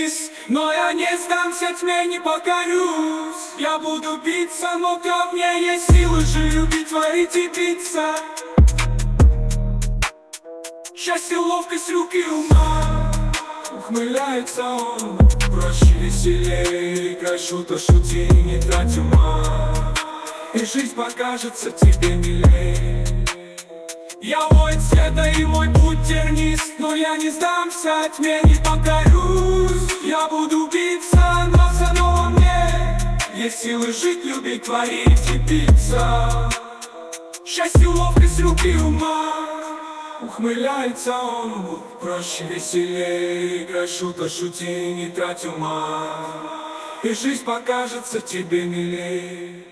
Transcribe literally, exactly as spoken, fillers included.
Но я не сдамся тьме, не покорюсь. Я буду биться, но ко мне есть силы же любить, творить и биться. Счастье, ловкость руки ума. Ухмыляется он, проще, веселее. Играй, шута, шути, не трать ума. И жизнь покажется тебе милее. Я воин света и мой путь тернист, но я не сдамся тьме, не покорюсь. Я буду биться, но все равно мне есть силы жить, любить, творить и биться. Счастье, ловкость руки ума. Ухмыляется он, проще, веселее. Играй, шута, шути, не трать ума. И жизнь покажется тебе милее.